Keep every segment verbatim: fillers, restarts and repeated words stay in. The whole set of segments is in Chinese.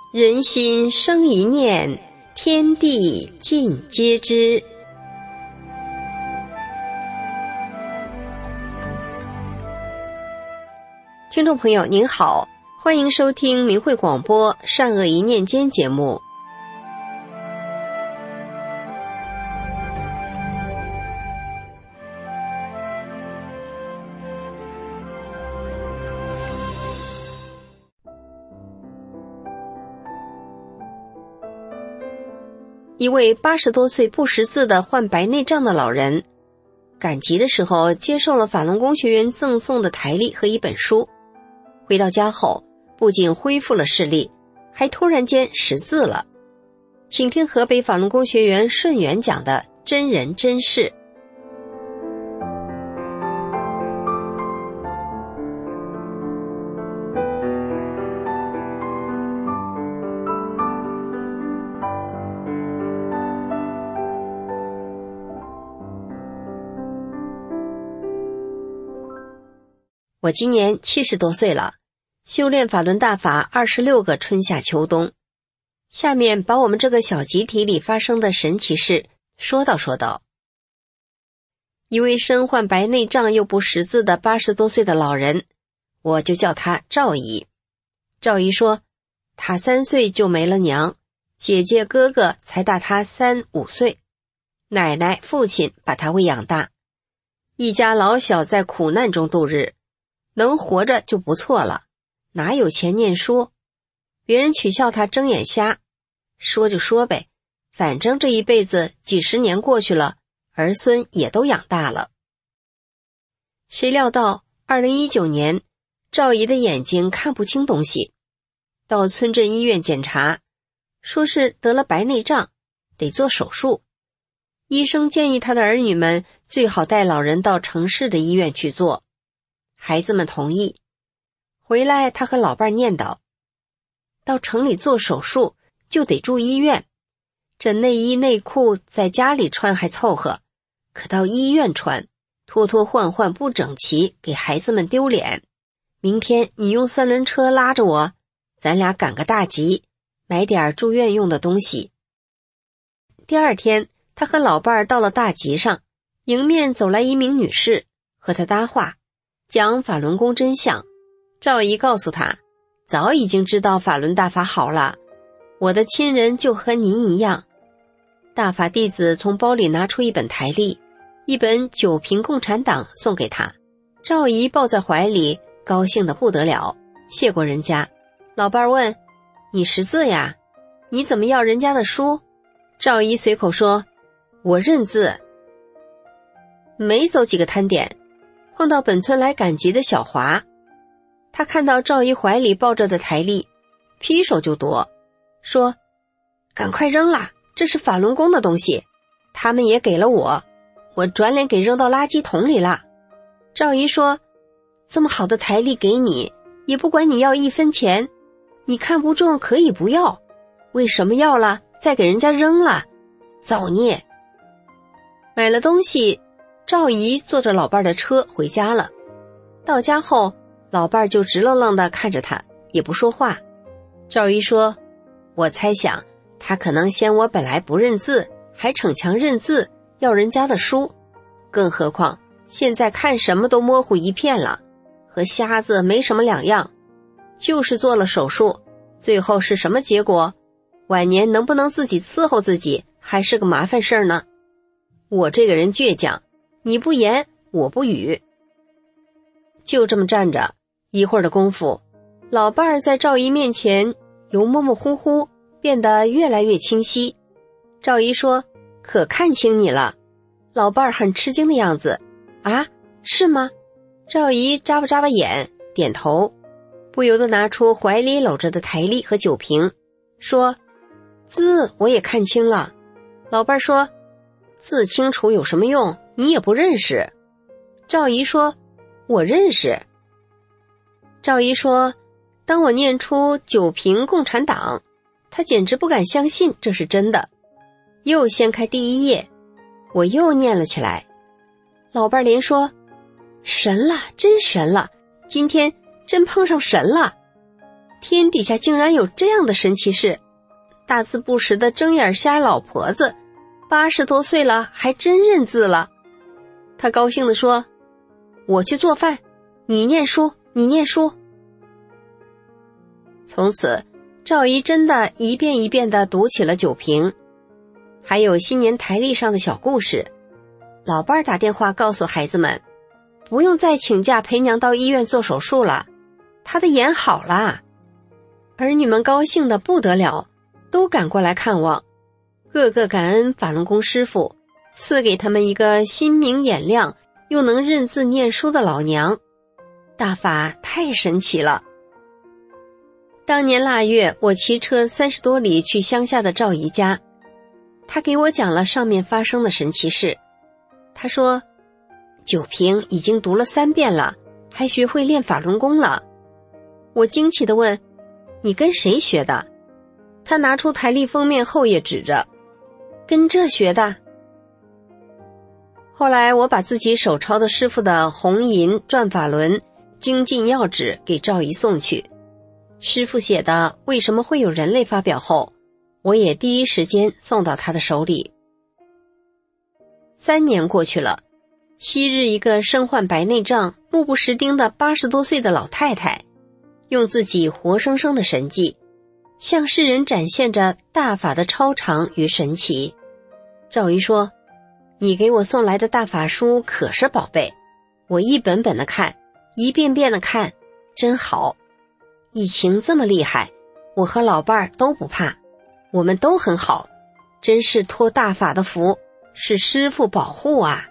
人心生一念，天地尽皆知。听众朋友您好，欢迎收听明慧广播善恶一念间节目。一位八十多岁不识字的患白内障的老人，赶集的时候接受了法轮功学员赠送的台历和一本书，回到家后不仅恢复了视力，还突然间识字了。请听河北法轮功学员顺元讲的真人真事。我今年七十多岁了，修炼法轮大法二十六个春夏秋冬。下面把我们这个小集体里发生的神奇事说道说道。一位身患白内障又不识字的八十多岁的老人，我就叫他赵姨。赵姨说，他三岁就没了娘，姐姐哥哥才大他三五岁，奶奶父亲把他喂养大，一家老小在苦难中度日，能活着就不错了，哪有钱念书？别人取笑他睁眼瞎，说就说呗，反正这一辈子几十年过去了，儿孙也都养大了。谁料到二零一九年，赵姨的眼睛看不清东西，到村镇医院检查，说是得了白内障，得做手术。医生建议他的儿女们最好带老人到城市的医院去做。孩子们同意，回来他和老伴念叨，到城里做手术就得住医院，这内衣内裤在家里穿还凑合，可到医院穿，脱脱换换不整齐，给孩子们丢脸。明天你用三轮车拉着我，咱俩赶个大集，买点住院用的东西。第二天，他和老伴到了大集上，迎面走来一名女士，和他搭话，讲法轮功真相。赵姨告诉他，早已经知道法轮大法好了，我的亲人就和您一样。大法弟子从包里拿出一本台历，一本九评共产党送给他。赵姨抱在怀里，高兴得不得了，谢过人家。老伴问，你识字呀？你怎么要人家的书？赵姨随口说，我认字。没走几个摊点，碰到本村来赶集的小华，他看到赵姨怀里抱着的台历，劈手就夺，说，赶快扔啦，这是法轮功的东西，他们也给了我，我转脸给扔到垃圾桶里了。赵姨说，这么好的台历给你，也不管你要一分钱，你看不中可以不要，为什么要了再给人家扔了？造孽！买了东西，赵姨坐着老伴的车回家了。到家后，老伴就直愣愣地看着他，也不说话。赵姨说，我猜想他可能嫌我本来不认字，还逞强认字，要人家的书，更何况现在看什么都模糊一片了，和瞎子没什么两样。就是做了手术，最后是什么结果？晚年能不能自己伺候自己，还是个麻烦事儿呢。我这个人倔强，你不言，我不语。就这么站着，一会儿的功夫，老伴儿在赵姨面前由模模糊糊变得越来越清晰。赵姨说，可看清你了。老伴儿很吃惊的样子，啊，是吗？赵姨眨巴眨巴眼，点头，不由得拿出怀里搂着的台历和酒瓶，说，字我也看清了。老伴儿说，字清楚有什么用，你也不认识。赵姨说，我认识。赵姨说，当我念出九评共产党，他简直不敢相信这是真的，又掀开第一页，我又念了起来。老伴儿连说，神了，真神了，今天真碰上神了。 天底下竟然有这样的神奇事，大字不识的睁眼瞎老婆子，八十多岁了还真认字了。他高兴地说，我去做饭，你念书，你念书。从此赵姨真的一遍一遍地读起了九评，还有新年台历上的小故事。老伴儿打电话告诉孩子们，不用再请假陪娘到医院做手术了，她的眼好啦。儿女们高兴得不得了，都赶过来看望，个个感恩法轮功师傅赐给他们一个心明眼亮又能认字念书的老娘，大法太神奇了。当年腊月，我骑车三十多里去乡下的赵姨家，她给我讲了上面发生的神奇事。她说，九评已经读了三遍了，还学会练法轮功了。我惊奇地问，你跟谁学的？她拿出台历封面后页指着，跟这学的。后来我把自己手抄的师傅的红银转法轮精进要旨给赵姨送去，师傅写的为什么会有人类发表后，我也第一时间送到他的手里。三年过去了，昔日一个身患白内障、目不识丁的八十多岁的老太太，用自己活生生的神迹，向世人展现着大法的超常与神奇。赵姨说，你给我送来的大法书可是宝贝，我一本本的看，一遍遍的看，真好。疫情这么厉害，我和老伴儿都不怕，我们都很好，真是托大法的福，是师父保护啊。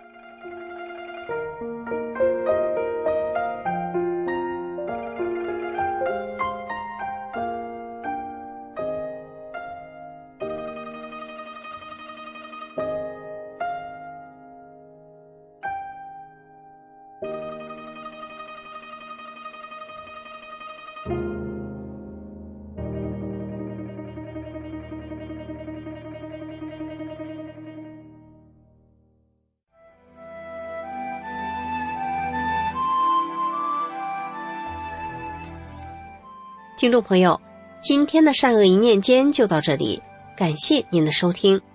听众朋友，今天的善恶一念间就到这里，感谢您的收听。